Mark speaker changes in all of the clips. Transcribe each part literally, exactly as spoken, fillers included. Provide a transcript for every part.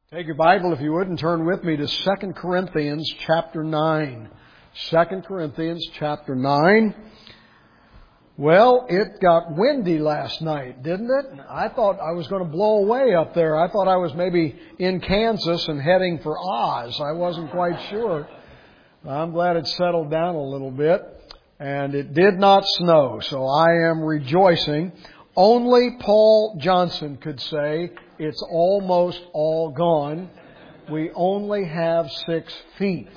Speaker 1: Take your Bible, if you would, and turn with me to Second Corinthians chapter nine. Second Corinthians chapter nine. Well, it got windy last night, didn't it? I thought I was going to blow away up there. I thought I was maybe in Kansas and heading for Oz. I wasn't quite sure. I'm glad it settled down a little bit. And it did not snow, so I am rejoicing. Only Paul Johnson could say, it's almost all gone. We only have six feet.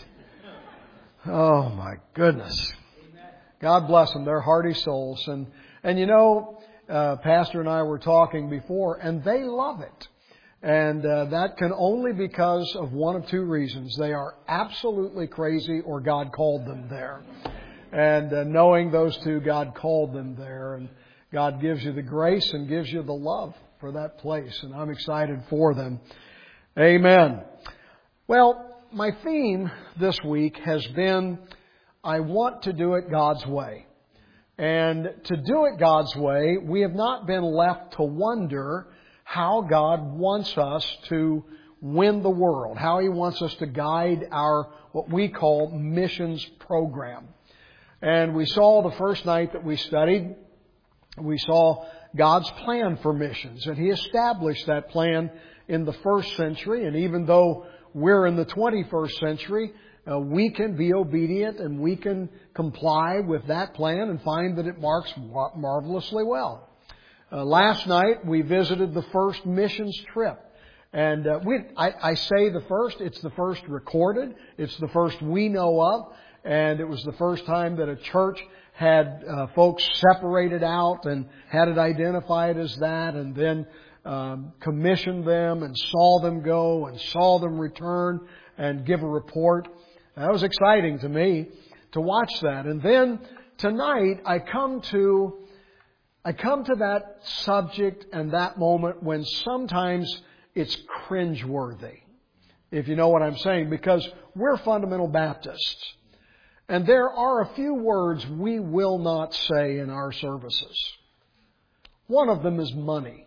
Speaker 1: Oh my goodness. God bless them. They're hearty souls. And, and you know, uh, Pastor and I were talking before, and they love it. And uh, that can only because of one of two reasons. They are absolutely crazy or God called them there. And uh, knowing those two, God called them there. And God gives you the grace and gives you the love for that place. And I'm excited for them. Amen. Well, my theme this week has been, I want to do it God's way. And to do it God's way, we have not been left to wonder how God wants us to win the world, how He wants us to guide our, what we call missions program. And we saw the first night that we studied, we saw God's plan for missions. And He established that plan in the first century. And even though we're in the twenty-first century, uh, we can be obedient and we can comply with that plan and find that it marks mar- marvelously well. Uh, last night we visited the first missions trip. And uh, we, I, I say the first, it's the first recorded. It's the first we know of. And it was the first time that a church had uh, folks separated out and had it identified as that, and then um, commissioned them and saw them go and saw them return and give a report. That was exciting to me to watch that. And then tonight I come to I come to that subject and that moment when sometimes it's cringeworthy, if you know what I'm saying, because we're fundamental Baptists. And there are a few words we will not say in our services. One of them is money.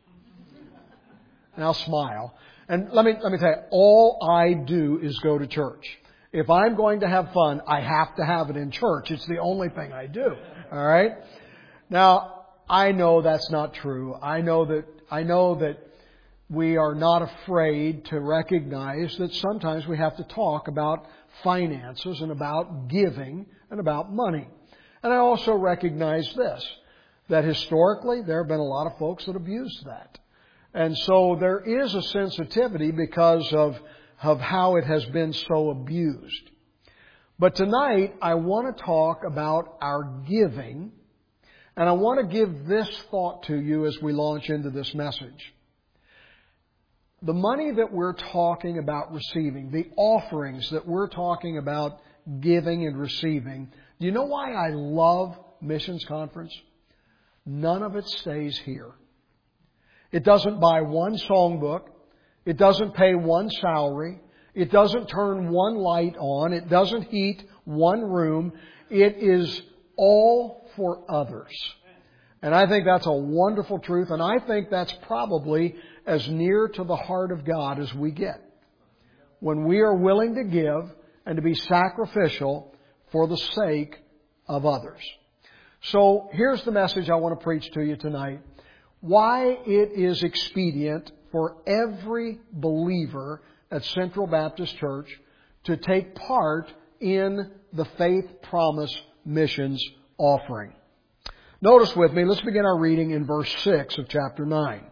Speaker 1: Now smile. And let me, let me tell you, all I do is go to church. If I'm going to have fun, I have to have it in church. It's the only thing I do. All right? Now, I know that's not true. I know that, I know that we are not afraid to recognize that sometimes we have to talk about finances and about giving and about money. And I also recognize this, that historically there have been a lot of folks that abuse that. And so there is a sensitivity because of, of how it has been so abused. But tonight I want to talk about our giving, and I want to give this thought to you as we launch into this message. The money that we're talking about receiving, the offerings that we're talking about giving and receiving, do you know why I love Missions Conference? None of it stays here. It doesn't buy one songbook. It doesn't pay one salary. It doesn't turn one light on. It doesn't heat one room. It is all for others. And I think that's a wonderful truth, and I think that's probably as near to the heart of God as we get. When we are willing to give and to be sacrificial for the sake of others. So here's the message I want to preach to you tonight. Why it is expedient for every believer at Central Baptist Church to take part in the Faith Promise Missions offering. Notice with me, let's begin our reading in verse six of chapter nine.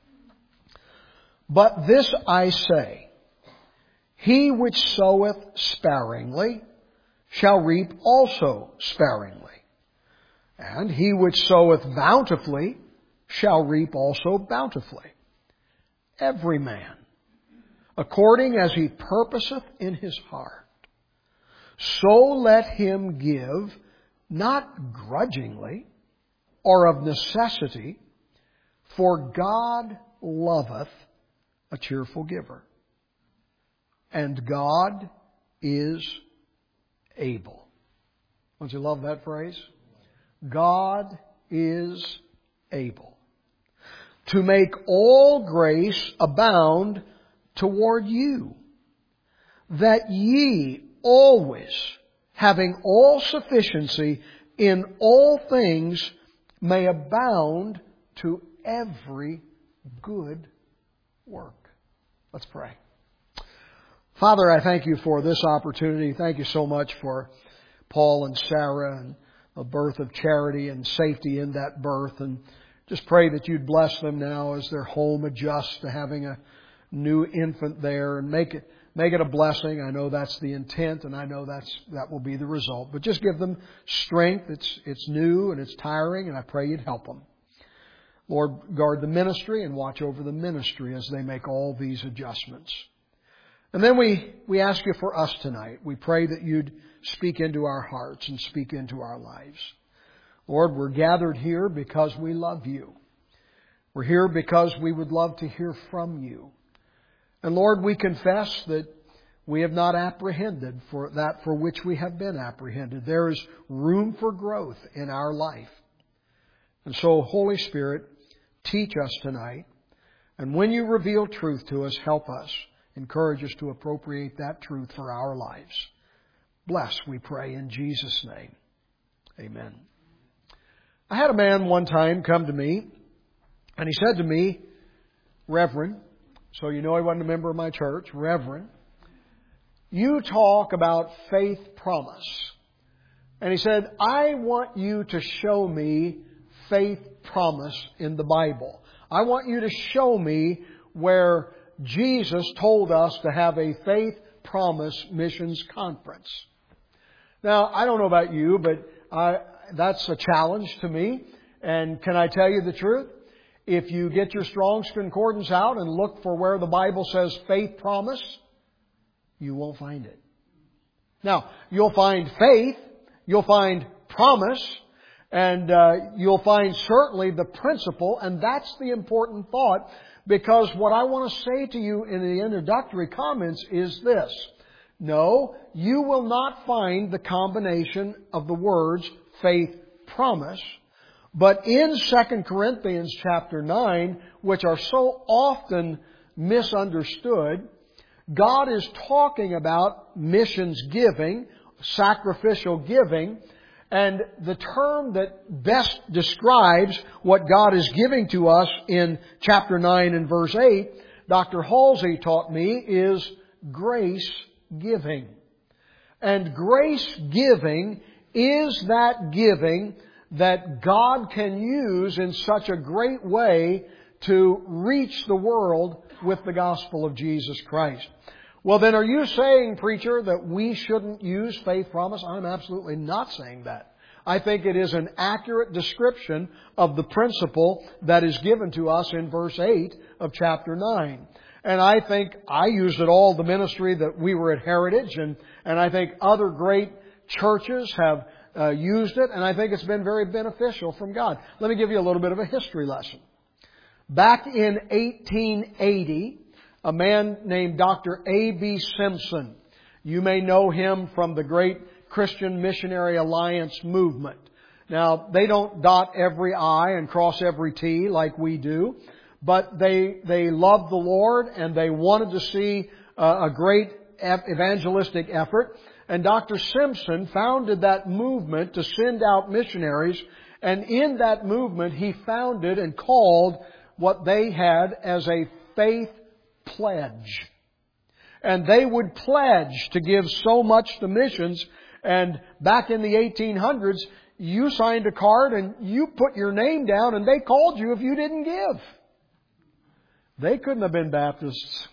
Speaker 1: But this I say, he which soweth sparingly shall reap also sparingly. And he which soweth bountifully shall reap also bountifully. Every man, according as he purposeth in his heart, so let him give, not grudgingly, or of necessity, for God loveth a cheerful giver. And God is able. Don't you love that phrase? God is able to make all grace abound toward you, that ye always, having all sufficiency in all things, may abound to every good work. Let's pray. Father, I thank you for this opportunity. Thank you so much for Paul and Sarah and a birth of charity and safety in that birth. And just pray that you'd bless them now as their home adjusts to having a new infant there, and make it make it a blessing. I know that's the intent, and I know that's that will be the result. But just give them strength. It's it's new and it's tiring, and I pray you'd help them. Lord, guard the ministry and watch over the ministry as they make all these adjustments. And then we, we ask you for us tonight. We pray that you'd speak into our hearts and speak into our lives. Lord, we're gathered here because we love you. We're here because we would love to hear from you. And Lord, we confess that we have not apprehended for that for which we have been apprehended. There is room for growth in our life. And so, Holy Spirit, teach us tonight. And when you reveal truth to us, help us. Encourage us to appropriate that truth for our lives. Bless, we pray, in Jesus' name. Amen. I had a man one time come to me, and he said to me, Reverend, so you know he wasn't a member of my church, Reverend, you talk about faith promise. And he said, I want you to show me faith promise in the Bible. I want you to show me where Jesus told us to have a faith promise missions conference. Now, I don't know about you, but I, that's a challenge to me. And can I tell you the truth? If you get your Strong's Concordance out and look for where the Bible says faith promise, you won't find it. Now, you'll find faith, you'll find promise, and uh, you'll find certainly the principle, and that's the important thought, because what I want to say to you in the introductory comments is this. No, you will not find the combination of the words faith promise, but in Second Corinthians chapter nine, which are so often misunderstood, God is talking about missions giving, sacrificial giving, and the term that best describes what God is giving to us in chapter nine and verse eight, Doctor Halsey taught me, is grace giving. And grace giving is that giving that God can use in such a great way to reach the world with the gospel of Jesus Christ. Well, then are you saying, preacher, that we shouldn't use faith promise? I'm absolutely not saying that. I think it is an accurate description of the principle that is given to us in verse eight of chapter nine. And I think I used it all the ministry that we were at Heritage, and, and I think other great churches have uh, used it, and I think it's been very beneficial from God. Let me give you a little bit of a history lesson. Back in eighteen eighty, a man named Doctor A B Simpson. You may know him from the great Christian Missionary Alliance movement. Now, they don't dot every I and cross every T like we do, but they they loved the Lord and they wanted to see uh, a great evangelistic effort. And Doctor Simpson founded that movement to send out missionaries, and in that movement he founded and called what they had as a faith pledge. And they would pledge to give so much to missions. And back in the eighteen hundreds, you signed a card and you put your name down and they called you if you didn't give. They couldn't have been Baptists.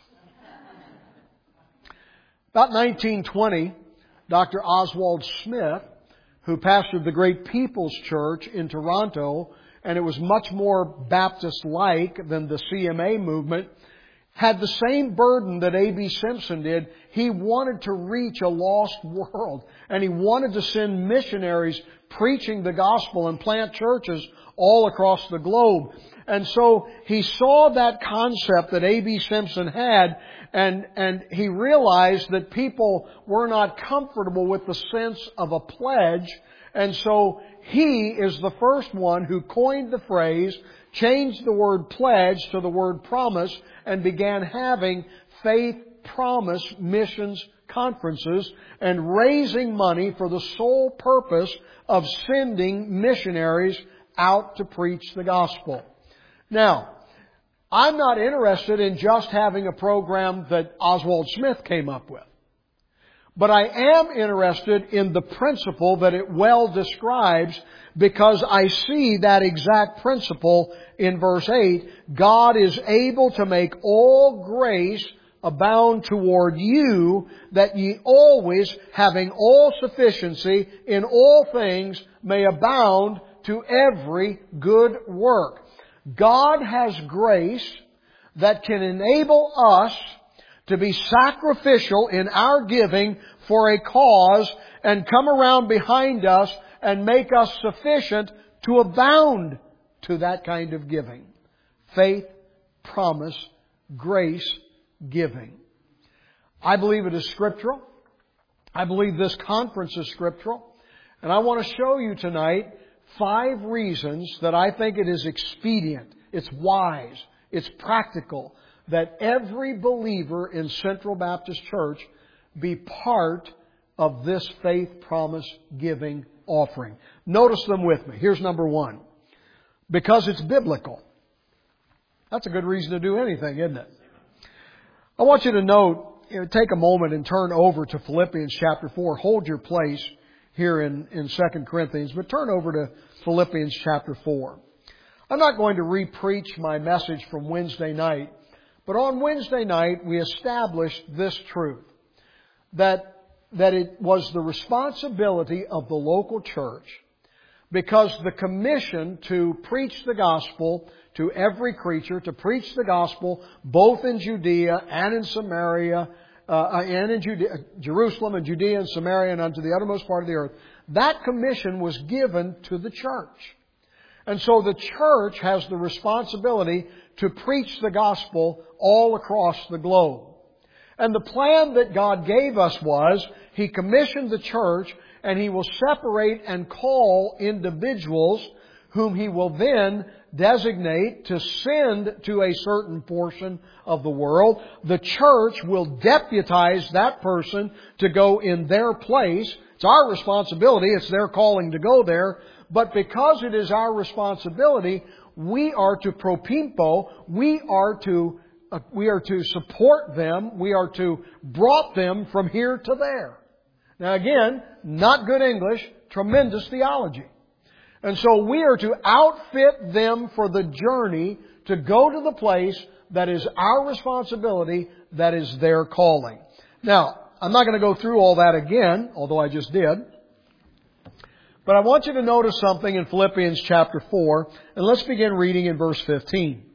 Speaker 1: About nineteen twenty, Doctor Oswald Smith, who pastored the great People's Church in Toronto, and it was much more Baptist-like than the C M A movement, had the same burden that A B Simpson did. He wanted to reach a lost world, and he wanted to send missionaries preaching the gospel and plant churches all across the globe. And so he saw that concept that A B Simpson had, and, and he realized that people were not comfortable with the sense of a pledge, And so he is the first one who coined the phrase, changed the word pledge to the word promise, and began having faith promise missions conferences and raising money for the sole purpose of sending missionaries out to preach the gospel. Now, I'm not interested in just having a program that Oswald Smith came up with. But I am interested in the principle that it well describes, because I see that exact principle in verse eight. God is able to make all grace abound toward you, that ye always, having all sufficiency in all things, may abound to every good work. God has grace that can enable us to be sacrificial in our giving for a cause and come around behind us and make us sufficient to abound to that kind of giving. Faith, promise, grace, giving. I believe it is scriptural. I believe this conference is scriptural. And I want to show you tonight five reasons that I think it is expedient, it's wise, it's practical, that every believer in Central Baptist Church be part of this faith promise giving offering. Notice them with me. Here's number one. Because it's biblical. That's a good reason to do anything, isn't it? I want you to note, you know, take a moment and turn over to Philippians chapter four. Hold your place here in, in Second Corinthians, but turn over to Philippians chapter four. I'm not going to re-preach my message from Wednesday night, but on Wednesday night we established this truth, that, that it was the responsibility of the local church, because the commission to preach the gospel to every creature, to preach the gospel both in Judea and in Samaria, uh, and in Judea, Jerusalem and Judea and Samaria and unto the uttermost part of the earth, that commission was given to the church. And so the church has the responsibility to preach the gospel all across the globe. And the plan that God gave us was, He commissioned the church, and He will separate and call individuals whom He will then designate to send to a certain portion of the world. The church will deputize that person to go in their place. It's our responsibility. It's their calling to go there. But because it is our responsibility, we are to pro pimpo. We are to uh, we are to support them. We are to brought them from here to there. Now again, not good English, tremendous theology. And so we are to outfit them for the journey to go to the place that is our responsibility, that is their calling. Now, I'm not going to go through all that again, although I just did. But I want you to notice something in Philippians chapter four, and let's begin reading in verse fifteen.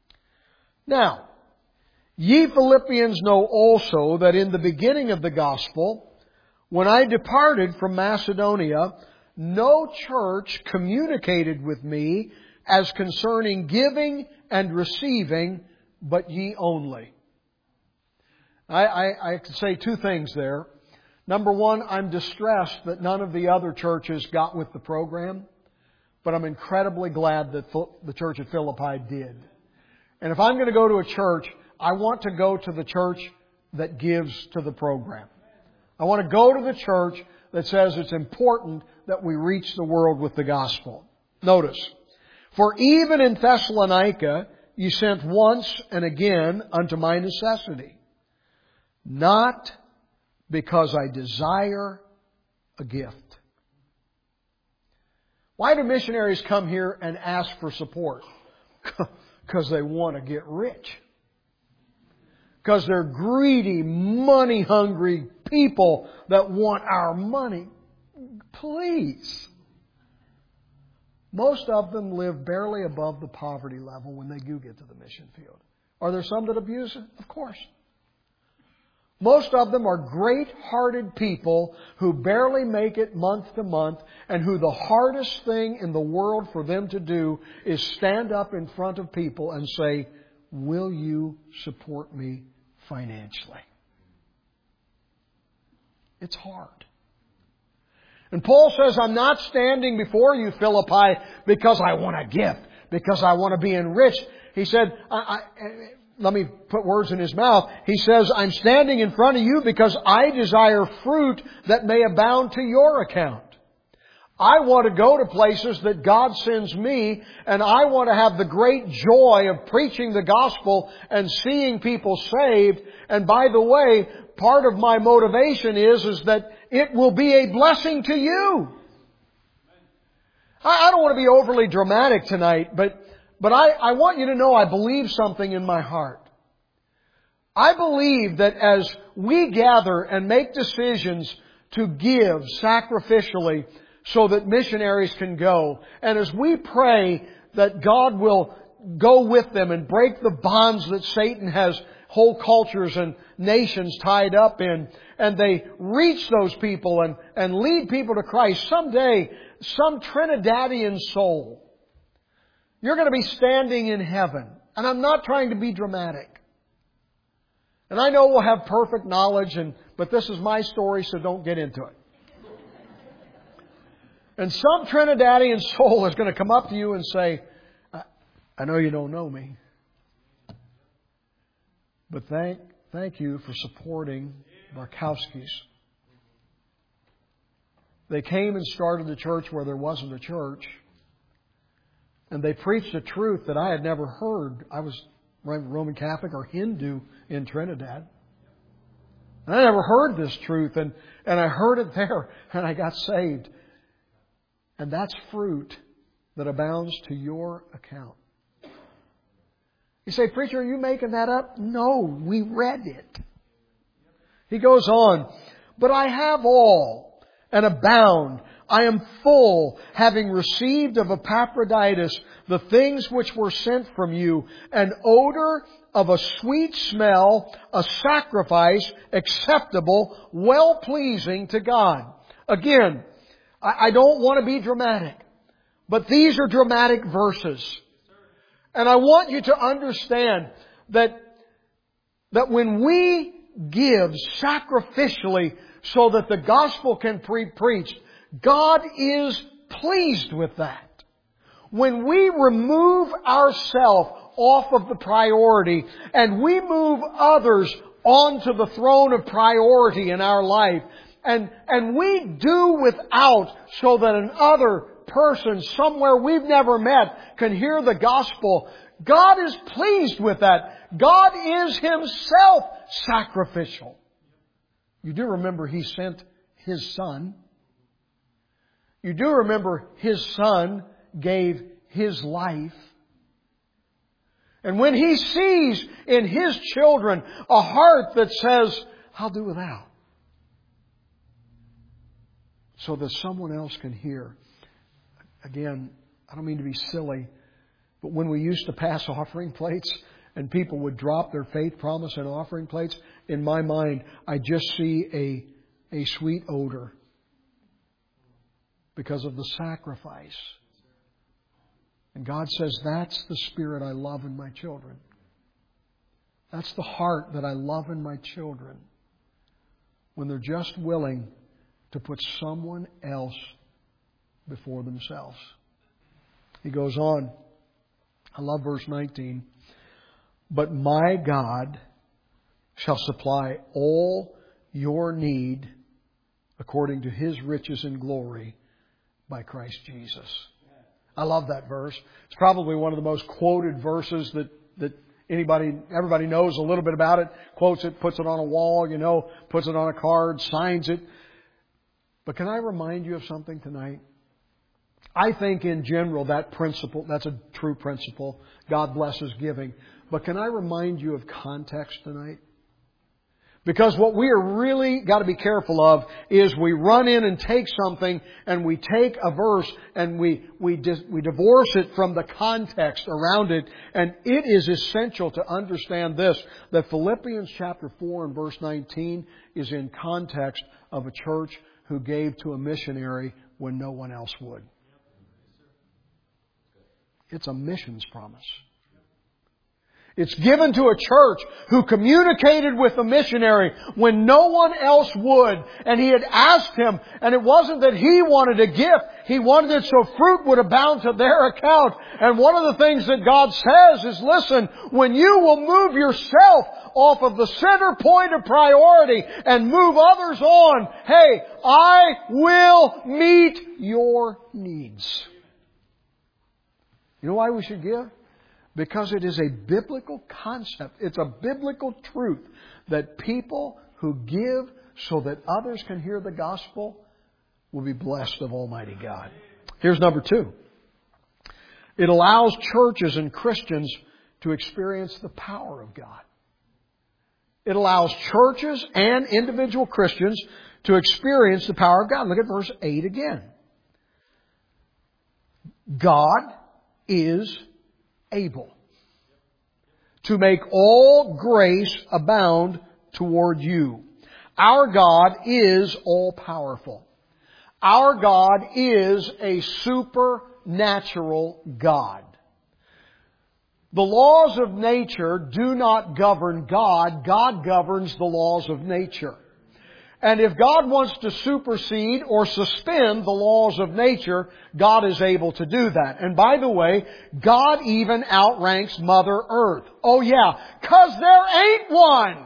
Speaker 1: Now, ye Philippians know also that in the beginning of the gospel, when I departed from Macedonia, no church communicated with me as concerning giving and receiving, but ye only. I, I, I could say two things there. Number one, I'm distressed that none of the other churches got with the program, but I'm incredibly glad that the church at Philippi did. And if I'm going to go to a church, I want to go to the church that gives to the program. I want to go to the church that says it's important that we reach the world with the gospel. Notice, for even in Thessalonica ye sent once and again unto my necessity, not because I desire a gift. Why do missionaries come here and ask for support? Because they want to get rich. Because they're greedy, money-hungry people that want our money. Please. Most of them live barely above the poverty level when they do get to the mission field. Are there some that abuse it? Of course. Most of them are great-hearted people who barely make it month to month, and who the hardest thing in the world for them to do is stand up in front of people and say, will you support me financially? It's hard. And Paul says, I'm not standing before you, Philippi, because I want a gift, because I want to be enriched. He said, I, I, let me put words in his mouth. He says, I'm standing in front of you because I desire fruit that may abound to your account. I want to go to places that God sends me, and I want to have the great joy of preaching the gospel and seeing people saved. And by the way, part of my motivation is, is that it will be a blessing to you. I, I don't want to be overly dramatic tonight, but, but I, I want you to know I believe something in my heart. I believe that as we gather and make decisions to give sacrificially, so that missionaries can go. And as we pray that God will go with them and break the bonds that Satan has whole cultures and nations tied up in, and they reach those people and, and lead people to Christ, someday, some Trinidadian soul, you're going to be standing in heaven. And I'm not trying to be dramatic. And I know we'll have perfect knowledge, and but this is my story, so don't get into it. And some Trinidadian soul is going to come up to you and say, I know you don't know me, but thank, thank you for supporting Barkowskis. They came and started a church where there wasn't a church. And they preached a truth that I had never heard. I was Roman Catholic or Hindu in Trinidad. And I never heard this truth. And, and I heard it there and I got saved. And that's fruit that abounds to your account. You say, preacher, are you making that up? No, we read it. He goes on, but I have all and abound. I am full, having received of Epaphroditus the things which were sent from you, an odor of a sweet smell, a sacrifice acceptable, well-pleasing to God. Again, I don't want to be dramatic, but these are dramatic verses. And I want you to understand that, that when we give sacrificially so that the gospel can be preached, God is pleased with that. When we remove ourselves off of the priority and we move others onto the throne of priority in our life, And, and we do without so that another person somewhere we've never met can hear the gospel. God is pleased with that. God is Himself sacrificial. You do remember He sent His Son. You do remember His Son gave His life. And when He sees in His children a heart that says, I'll do without, so that someone else can hear. Again, I don't mean to be silly, but when we used to pass offering plates and people would drop their faith promise in offering plates, in my mind, I just see a, a sweet odor because of the sacrifice. And God says, that's the spirit I love in my children. That's the heart that I love in my children. When they're just willing to put someone else before themselves. He goes on. I love verse nineteen. But my God shall supply all your need according to His riches and glory by Christ Jesus. I love that verse. It's probably one of the most quoted verses that, that anybody, everybody knows a little bit about it. Quotes it, puts it on a wall, you know, puts it on a card, signs it. But can I remind you of something tonight? I think in general that principle, that's a true principle. God blesses giving. But can I remind you of context tonight? Because what we are really got to be careful of is we run in and take something and we take a verse and we, we, dis, we divorce it from the context around it. And it is essential to understand this, that Philippians chapter four and verse nineteen is in context of a church who gave to a missionary when no one else would. It's a missions promise. It's given to a church who communicated with the missionary when no one else would. And he had asked him, and it wasn't that he wanted a gift. He wanted it so fruit would abound to their account. And one of the things that God says is, listen, when you will move yourself off of the center point of priority and move others on, hey, I will meet your needs. You know why we should give? Because it is a biblical concept. It's a biblical truth that people who give so that others can hear the gospel will be blessed of Almighty God. Here's number two. It allows churches and Christians to experience the power of God. It allows churches and individual Christians to experience the power of God. Look at verse eight again. God is able to make all grace abound toward you. Our God is all powerful. Our God is a supernatural God. The laws of nature do not govern God. God governs the laws of nature. And if God wants to supersede or suspend the laws of nature, God is able to do that. And by the way, God even outranks Mother Earth. Oh yeah, 'cause there ain't one.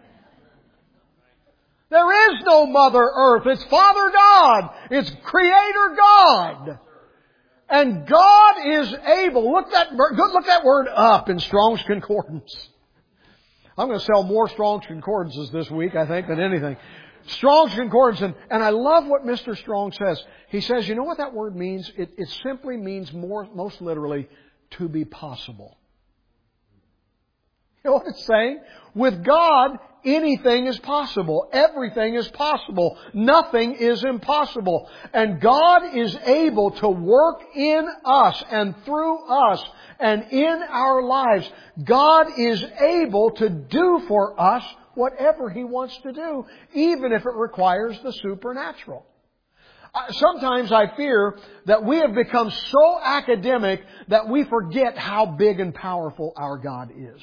Speaker 1: There is no Mother Earth. It's Father God. It's Creator God. And God is able. Look that, look that word up in Strong's Concordance. I'm going to sell more Strong's Concordances this week, I think, than anything. Strong's Concordance, and, and I love what Mister Strong says. He says, you know what that word means? It, it simply means more, most literally, to be possible. You know what it's saying? With God, anything is possible. Everything is possible. Nothing is impossible. And God is able to work in us and through us and in our lives. God is able to do for us whatever He wants to do, even if it requires the supernatural. Sometimes I fear that we have become so academic that we forget how big and powerful our God is.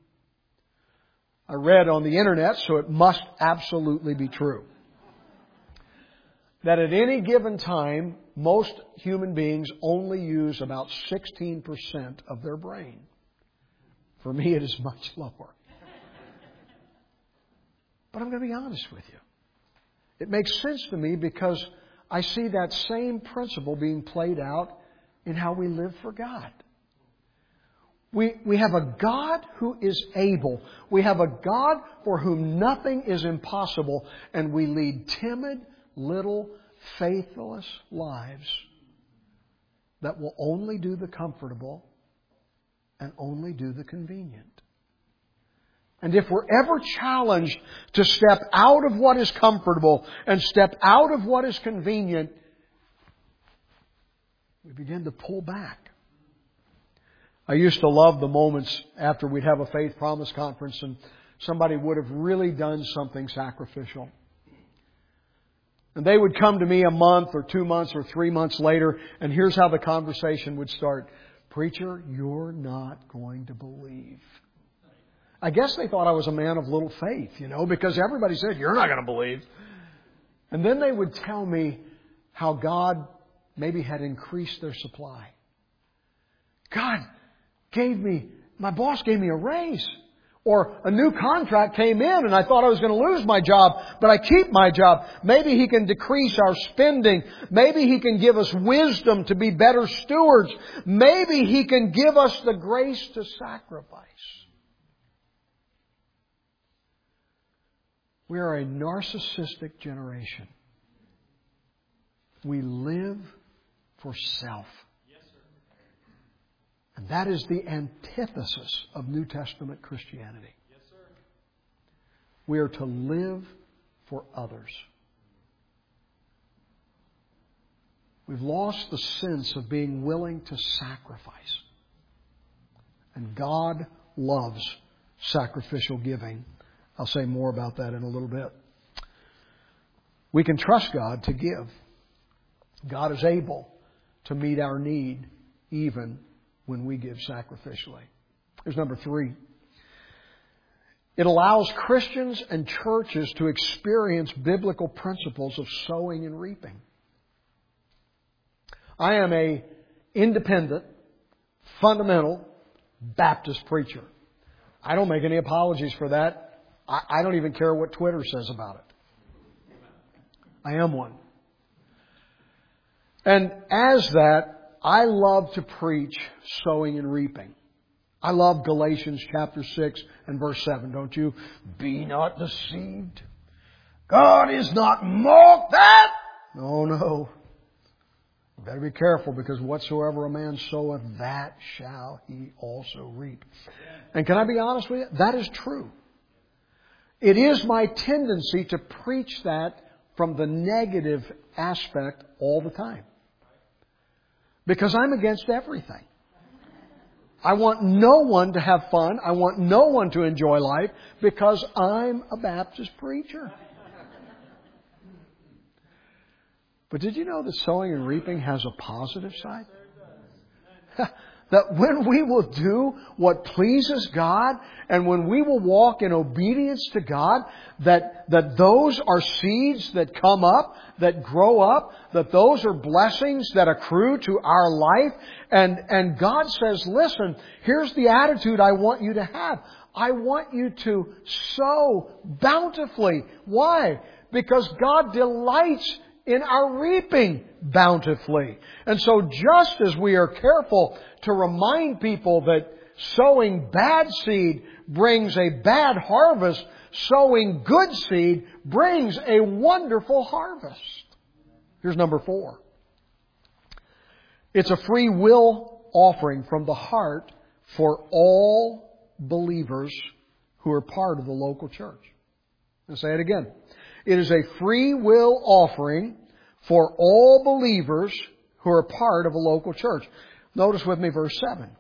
Speaker 1: I read on the internet, so it must absolutely be true, that at any given time, most human beings only use about sixteen percent of their brain. For me, it is much lower. But I'm going to be honest with you. It makes sense to me because I see that same principle being played out in how we live for God. We, we have a God who is able. We have a God for whom nothing is impossible. And we lead timid, little, faithless lives that will only do the comfortable and only do the convenient. And if we're ever challenged to step out of what is comfortable and step out of what is convenient, we begin to pull back. I used to love the moments after we'd have a Faith Promise Conference and somebody would have really done something sacrificial. And they would come to me a month or two months or three months later, and here's how the conversation would start. Preacher, you're not going to believe. I guess they thought I was a man of little faith, you know, because everybody said, you're not going to believe. And then they would tell me how God maybe had increased their supply. God gave me, my boss gave me a raise. Or a new contract came in and I thought I was going to lose my job, but I keep my job. Maybe He can decrease our spending. Maybe He can give us wisdom to be better stewards. Maybe He can give us the grace to sacrifice. We are a narcissistic generation. We live for self. And that is the antithesis of New Testament Christianity. We are to live for others. We've lost the sense of being willing to sacrifice. And God loves sacrificial giving. I'll say more about that in a little bit. We can trust God to give. God is able to meet our need even when we give sacrificially. Here's number three. It allows Christians and churches to experience biblical principles of sowing and reaping. I am a independent, fundamental Baptist preacher. I don't make any apologies for that. I, I don't even care what Twitter says about it. I am one. And as that, I love to preach sowing and reaping. I love Galatians chapter six and verse seven, don't you? Be not deceived. God is not mocked that. No, no. You better be careful, because whatsoever a man soweth, that shall he also reap. And can I be honest with you? That is true. It is my tendency to preach that from the negative aspect all the time. Because I'm against everything. I want no one to have fun. I want no one to enjoy life, because I'm a Baptist preacher. But did you know that sowing and reaping has a positive side? That when we will do what pleases God, and when we will walk in obedience to God, that, that those are seeds that come up, that grow up, that those are blessings that accrue to our life. And, and God says, listen, here's the attitude I want you to have. I want you to sow bountifully. Why? Because God delights in our reaping bountifully. And so just as we are careful to remind people that sowing bad seed brings a bad harvest, sowing good seed brings a wonderful harvest. Here's number four. It's a free will offering from the heart for all believers who are part of the local church. I'll say it again. It is a free will offering for all believers who are part of a local church. Notice with me verse seven.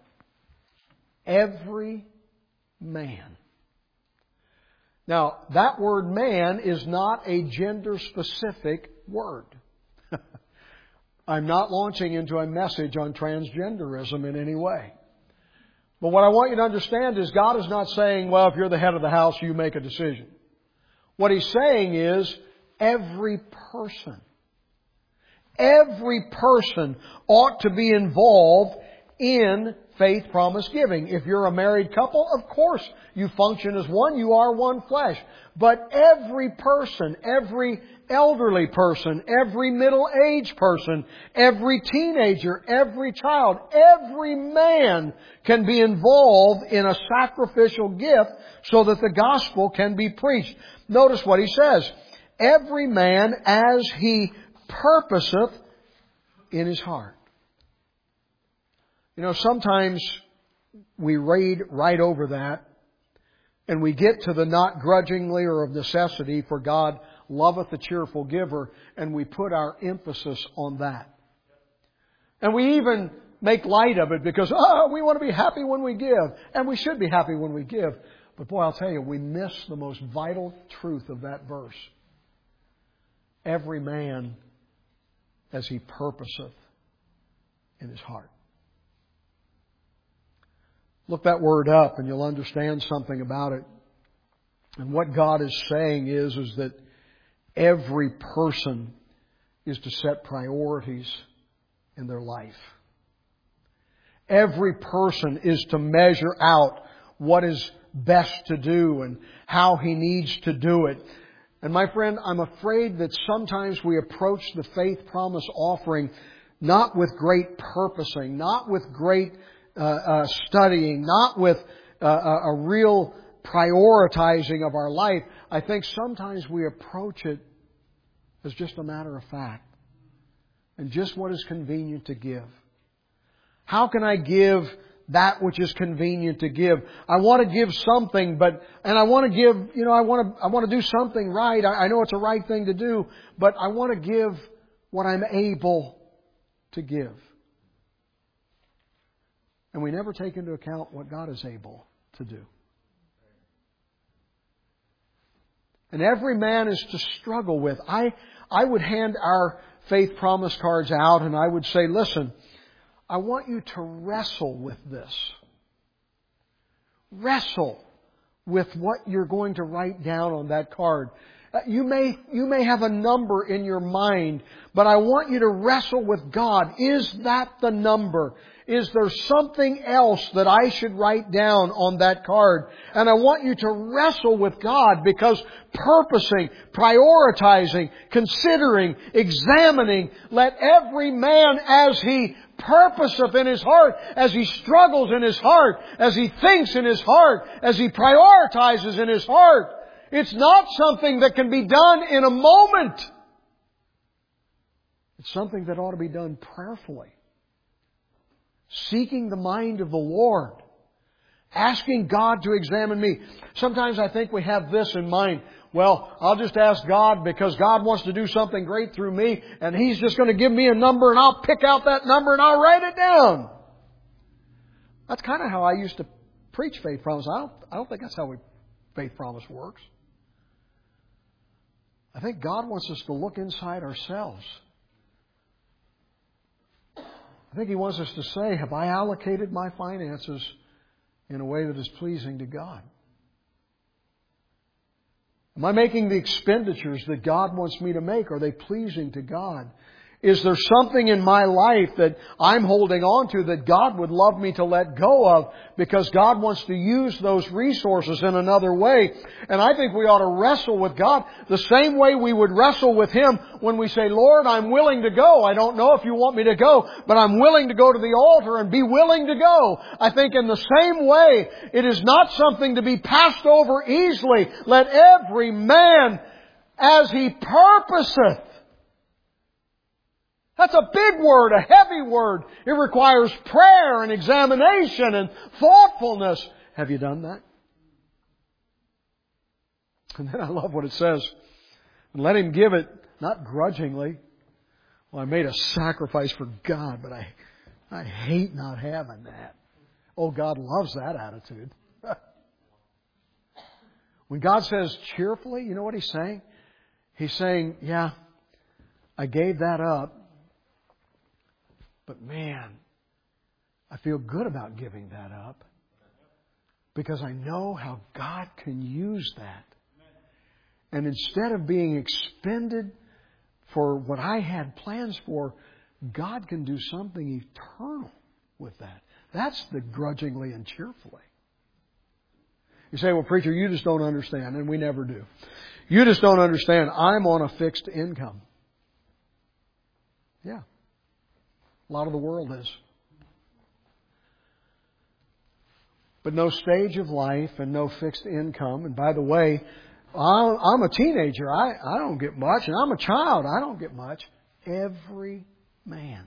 Speaker 1: Every man. Now, that word man is not a gender-specific word. I'm not launching into a message on transgenderism in any way. But what I want you to understand is God is not saying, well, if you're the head of the house, you make a decision. What He's saying is every person. Every person ought to be involved in faith promise giving. If you're a married couple, of course you function as one. You are one flesh. But every person, every elderly person, every middle-aged person, every teenager, every child, every man can be involved in a sacrificial gift so that the gospel can be preached. Notice what he says. Every man as he purposeth in his heart. You know, sometimes we read right over that and we get to the not grudgingly or of necessity, for God loveth a cheerful giver, and we put our emphasis on that. And we even make light of it because, oh, we want to be happy when we give. And we should be happy when we give. But boy, I'll tell you, we miss the most vital truth of that verse. Every man as he purposeth in his heart. Look that word up and you'll understand something about it. And what God is saying is, is that every person is to set priorities in their life. Every person is to measure out what is best to do and how he needs to do it. And my friend, I'm afraid that sometimes we approach the faith promise offering not with great purposing, not with great uh, uh, studying, not with uh, a, a real prioritizing of our life. I think sometimes we approach it as just a matter of fact and just what is convenient to give. How can I give that which is convenient to give? I want to give something, but, and I want to give, you know, I want to, I want to do something right. I, I know it's a right thing to do, but I want to give what I'm able to give. And we never take into account what God is able to do. And every man is to struggle with. I, I would hand our faith promise cards out and I would say, listen, I want you to wrestle with this. Wrestle with what you're going to write down on that card. Uh, You may, you may have a number in your mind, but I want you to wrestle with God. Is that the number? Is there something else that I should write down on that card? And I want you to wrestle with God, because purposing, prioritizing, considering, examining, let every man as he purposeth in his heart, as he struggles in his heart, as he thinks in his heart, as he prioritizes in his heart. It's not something that can be done in a moment. It's something that ought to be done prayerfully. Seeking the mind of the Lord. Asking God to examine me. Sometimes I think we have this in mind. Well, I'll just ask God because God wants to do something great through me, and He's just going to give me a number and I'll pick out that number and I'll write it down. That's kind of how I used to preach faith promise. I don't, I don't think that's how we, faith promise works. I think God wants us to look inside ourselves. I think He wants us to say, have I allocated my finances in a way that is pleasing to God? Am I making the expenditures that God wants me to make? Are they pleasing to God? Is there something in my life that I'm holding on to that God would love me to let go of because God wants to use those resources in another way? And I think we ought to wrestle with God the same way we would wrestle with Him when we say, Lord, I'm willing to go. I don't know if you want me to go, but I'm willing to go to the altar and be willing to go. I think in the same way, it is not something to be passed over easily. Let every man as he purposeth. That's a big word, a heavy word. It requires prayer and examination and thoughtfulness. Have you done that? And then I love what it says. And let him give it, not grudgingly. Well, I made a sacrifice for God, but I, I hate not having that. Oh, God loves that attitude. When God says cheerfully, you know what He's saying? He's saying, yeah, I gave that up. But man, I feel good about giving that up because I know how God can use that. And instead of being expended for what I had plans for, God can do something eternal with that. That's the grudgingly and cheerfully. You say, well, preacher, you just don't understand. And we never do. You just don't understand. I'm on a fixed income. Yeah. A lot of the world is. But no stage of life and no fixed income. And by the way, I'm a teenager. I, I don't get much. And I'm a child. I don't get much. Every man.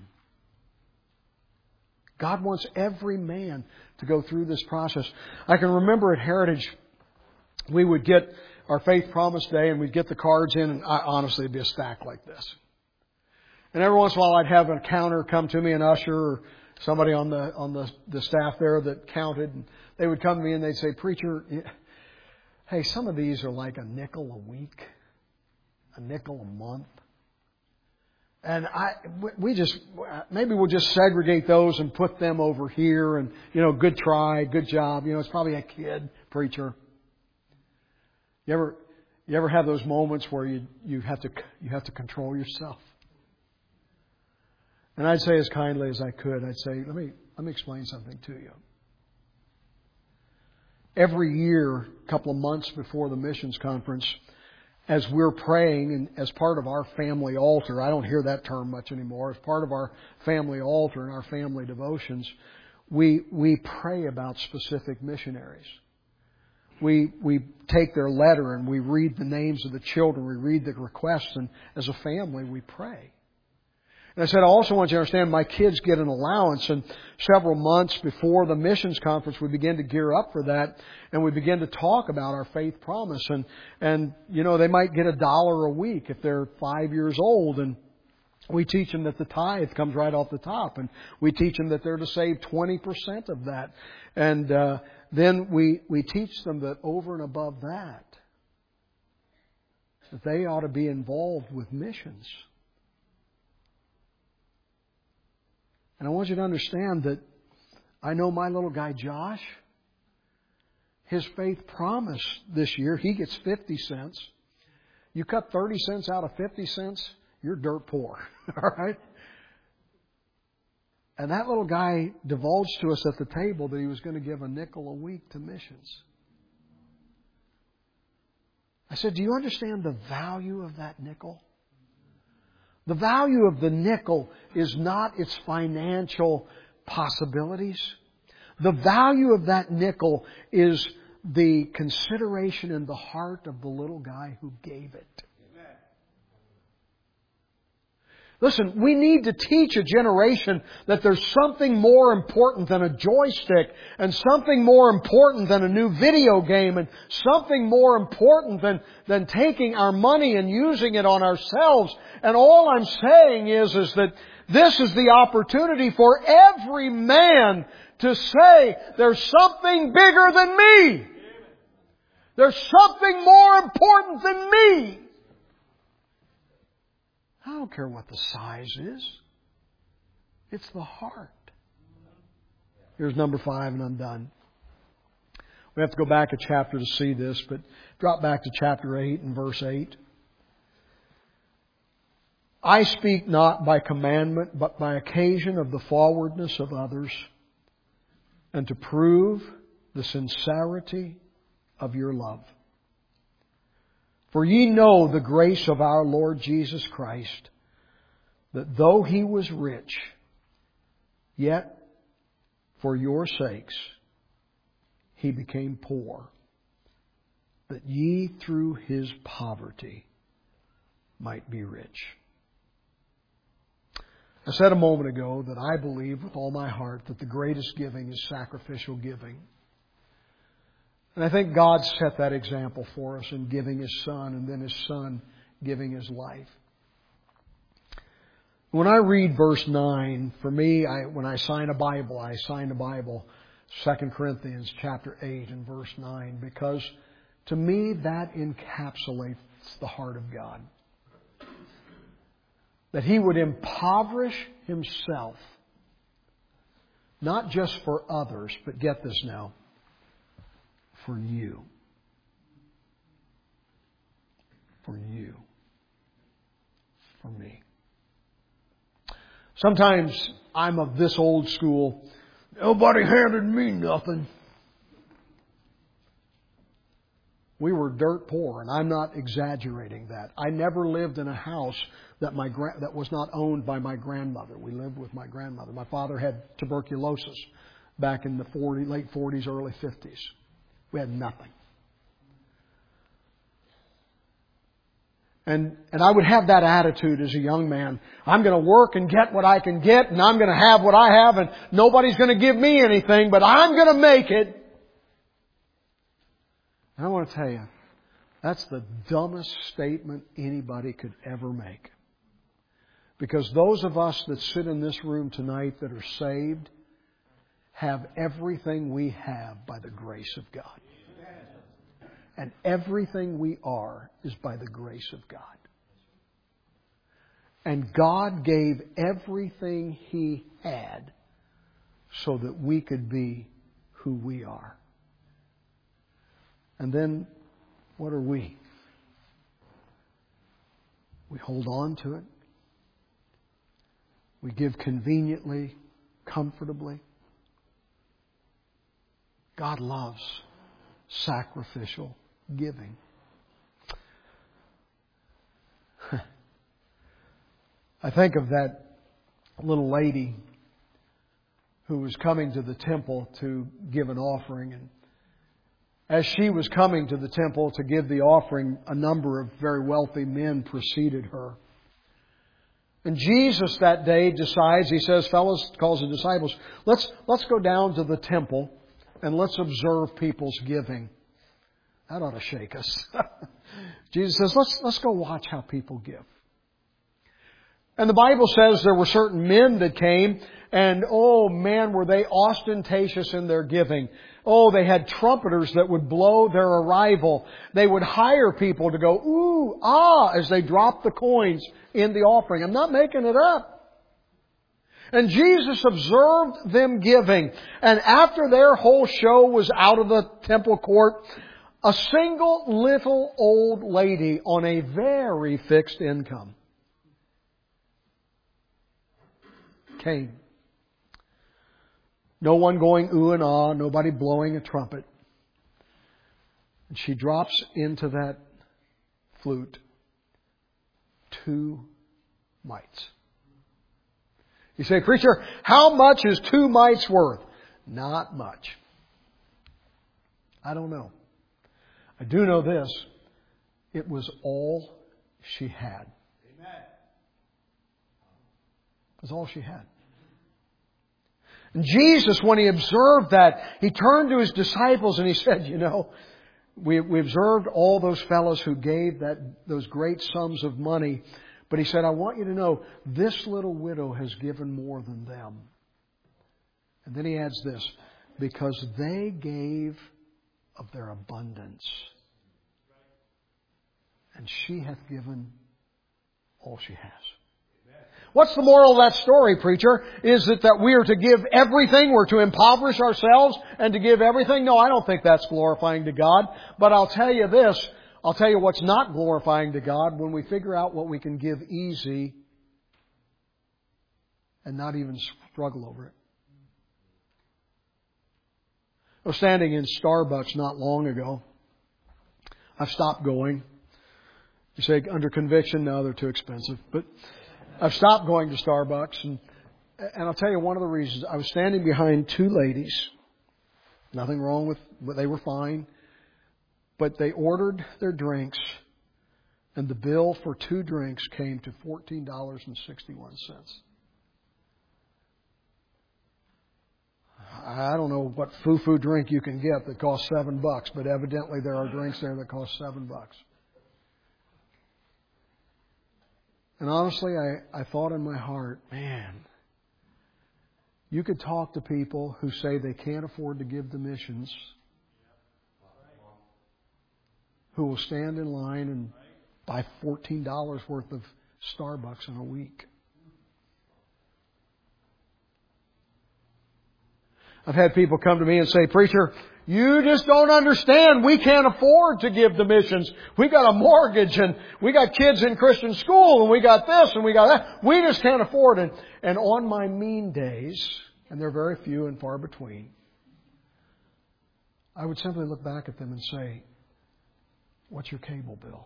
Speaker 1: God wants every man to go through this process. I can remember at Heritage, we would get our Faith Promise Day and we'd get the cards in, and I, honestly, it'd be a stack like this. And every once in a while I'd have a counter come to me, an usher or somebody on the on the, the staff there that counted. And they would come to me and they'd say, Preacher, hey, some of these are like a nickel a week, a nickel a month. And I, we just, maybe we'll just segregate those and put them over here and, you know, good try, good job. You know, it's probably a kid, preacher. You ever, you ever have those moments where you, you have to, you have to control yourself? And I'd say as kindly as I could, I'd say, let me, let me explain something to you. Every year, a couple of months before the missions conference, as we're praying and as part of our family altar, I don't hear that term much anymore, as part of our family altar and our family devotions, we, we pray about specific missionaries. We, we take their letter and we read the names of the children, we read the requests, and as a family we pray. And I said, I also want you to understand my kids get an allowance, and several months before the missions conference, we begin to gear up for that, and we begin to talk about our faith promise. And, and, you know, they might get a dollar a week if they're five years old, and we teach them that the tithe comes right off the top, and we teach them that they're to save twenty percent of that. And, uh, then we, we teach them that over and above that, that they ought to be involved with missions. And I want you to understand that I know my little guy Josh, his faith promise this year. He gets fifty cents. You cut thirty cents out of fifty cents, you're dirt poor. All right? And that little guy divulged to us at the table that he was going to give a nickel a week to missions. I said, do you understand the value of that nickel? The value of the nickel is not its financial possibilities. The value of that nickel is the consideration in the heart of the little guy who gave it. Listen, we need to teach a generation that there's something more important than a joystick, and something more important than a new video game, and something more important than, than taking our money and using it on ourselves. And all I'm saying is, is that this is the opportunity for every man to say, there's something bigger than me. There's something more important than me. I don't care what the size is. It's the heart. Here's number five, and I'm done. We have to go back a chapter to see this, but drop back to chapter eight and verse eight. I speak not by commandment, but by occasion of the forwardness of others, and to prove the sincerity of your love. For ye know the grace of our Lord Jesus Christ, that though He was rich, yet for your sakes He became poor, that ye through His poverty might be rich. I said a moment ago that I believe with all my heart that the greatest giving is sacrificial giving. And I think God set that example for us in giving His Son, and then His Son giving His life. When I read verse nine, for me, I, when I sign a Bible, I sign a Bible, Second Corinthians chapter eight and verse nine, because to me that encapsulates the heart of God. That He would impoverish Himself, not just for others, but get this now, for you. For you. For me. Sometimes I'm of this old school, nobody handed me nothing. We were dirt poor, and I'm not exaggerating that. I never lived in a house that my gra- that was not owned by my grandmother. We lived with my grandmother. My father had tuberculosis back in the forties, late forties, early fifties. We had nothing. And and I would have that attitude as a young man. I'm going to work and get what I can get, and I'm going to have what I have, and nobody's going to give me anything, but I'm going to make it. And I want to tell you, that's the dumbest statement anybody could ever make. Because those of us that sit in this room tonight that are saved have everything we have by the grace of God. And everything we are is by the grace of God. And God gave everything He had so that we could be who we are. And then, what are we? We hold on to it. We give conveniently, comfortably. God loves sacrificial giving. I think of that little lady who was coming to the temple to give an offering. And as she was coming to the temple to give the offering, a number of very wealthy men preceded her. And Jesus that day decides, He says, fellows, calls the disciples, let's, let's go down to the temple and let's observe people's giving. That ought to shake us. Jesus says, let's, let's go watch how people give. And the Bible says there were certain men that came, and oh man, were they ostentatious in their giving. Oh, they had trumpeters that would blow their arrival. They would hire people to go, ooh, ah, as they dropped the coins in the offering. I'm not making it up. And Jesus observed them giving. And after their whole show was out of the temple court, a single little old lady on a very fixed income came. No one going ooh and ah, nobody blowing a trumpet. And she drops into that flute two mites. You say, preacher, how much is two mites worth? Not much. I don't know. I do know this. It was all she had. Amen. It was all she had. And Jesus, when He observed that, He turned to His disciples and He said, you know, we, we observed all those fellows who gave that those great sums of money. But He said, I want you to know, this little widow has given more than them. And then He adds this, because they gave of their abundance. And she hath given all she has. What's the moral of that story, preacher? Is it that we are to give everything? We're to impoverish ourselves and to give everything? No, I don't think that's glorifying to God. But I'll tell you this. I'll tell you what's not glorifying to God when we figure out what we can give easy and not even struggle over it. I was standing in Starbucks not long ago. I've stopped going. You say, under conviction? No, they're too expensive. But I've stopped going to Starbucks. And, and I'll tell you one of the reasons. I was standing behind two ladies. Nothing wrong with, but they were fine. But they ordered their drinks. And the bill for two drinks came to fourteen dollars and sixty-one cents. I don't know what foo-foo drink you can get that costs seven bucks, but evidently there are drinks there that cost seven bucks. And honestly, I, I thought in my heart, man, you could talk to people who say they can't afford to give to missions, who will stand in line and buy fourteen dollars worth of Starbucks in a week. I've had people come to me and say, preacher, you just don't understand. We can't afford to give to missions. We got a mortgage and we got kids in Christian school and we got this and we got that. We just can't afford it. And on my mean days, and they're very few and far between, I would simply look back at them and say, what's your cable bill?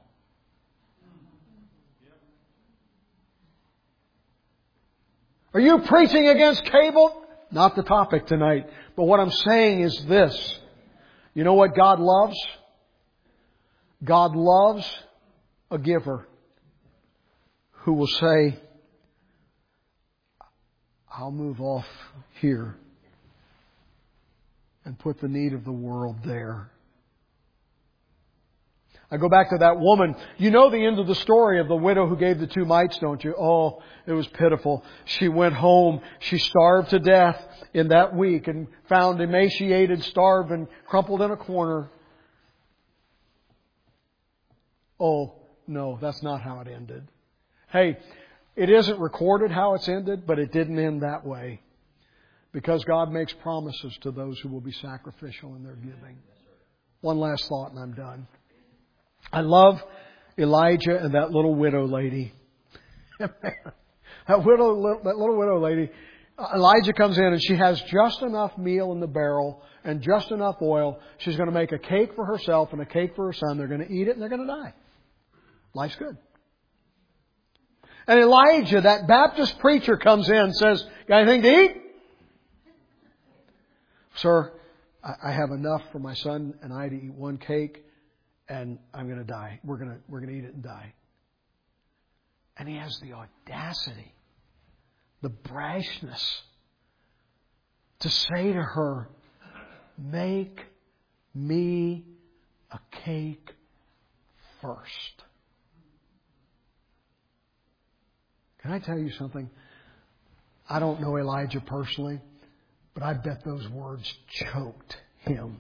Speaker 1: Are you preaching against cable? Not the topic tonight. But what I'm saying is this. You know what God loves? God loves a giver who will say, I'll move off here and put the need of the world there. I go back to that woman. You know the end of the story of the widow who gave the two mites, don't you? Oh, it was pitiful. She went home. She starved to death in that week and found emaciated, starved, and crumpled in a corner. Oh, no, that's not how it ended. Hey, it isn't recorded how it's ended, but it didn't end that way. Because God makes promises to those who will be sacrificial in their giving. One last thought and I'm done. I love Elijah and that little widow lady. that widow, that little widow lady. Elijah comes in and she has just enough meal in the barrel and just enough oil. She's going to make a cake for herself and a cake for her son. They're going to eat it and they're going to die. Life's good. And Elijah, that Baptist preacher, comes in and says, got anything to eat? Sir, I have enough for my son and I to eat one cake. And I'm going to die. We're going to, we're going to eat it and die. And he has the audacity, the brashness to say to her, make me a cake first. Can I tell you something? I don't know Elijah personally, but I bet those words choked him.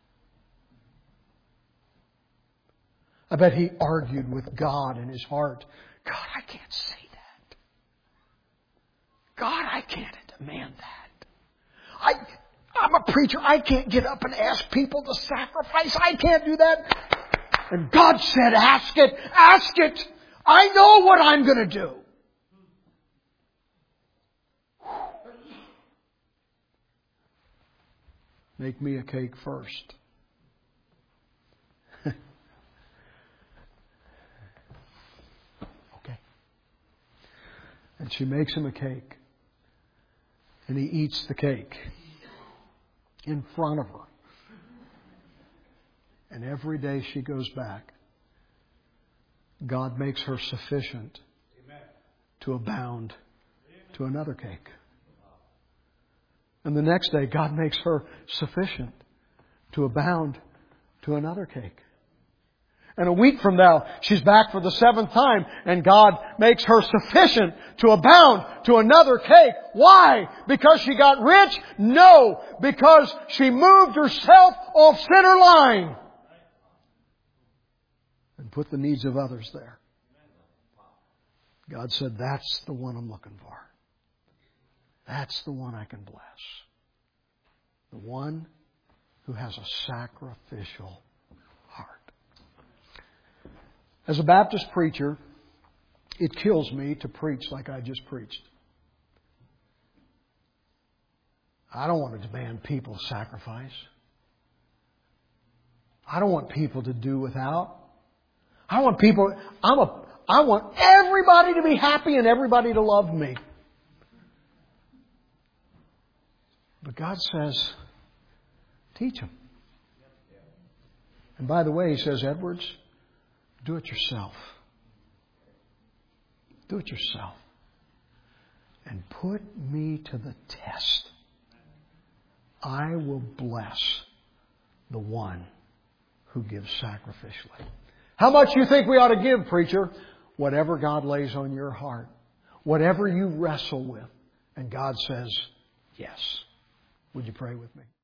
Speaker 1: I bet he argued with God in his heart. God, I can't say that. God, I can't demand that. I, I'm a preacher. I can't get up and ask people to sacrifice. I can't do that. And God said, ask it. Ask it. I know what I'm going to do. Make me a cake first. Okay. And she makes him a cake. And he eats the cake in front of her. And every day she goes back, God makes her sufficient to abound to another cake. And the next day, God makes her sufficient to abound to another cake. And a week from now, she's back for the seventh time, and God makes her sufficient to abound to another cake. Why? Because she got rich? No, because she moved herself off center line and put the needs of others there. God said, that's the one I'm looking for. That's the one I can bless. The one who has a sacrificial heart. As a Baptist preacher, it kills me to preach like I just preached. I don't want to demand people sacrifice. I don't want people to do without. I want people, I'm a, I want everybody to be happy and everybody to love me. But God says, teach them. And by the way, He says, Edwards, do it yourself. Do it yourself. And put me to the test. I will bless the one who gives sacrificially. How much you think we ought to give, preacher? Whatever God lays on your heart. Whatever you wrestle with. And God says, yes. Would you pray with me?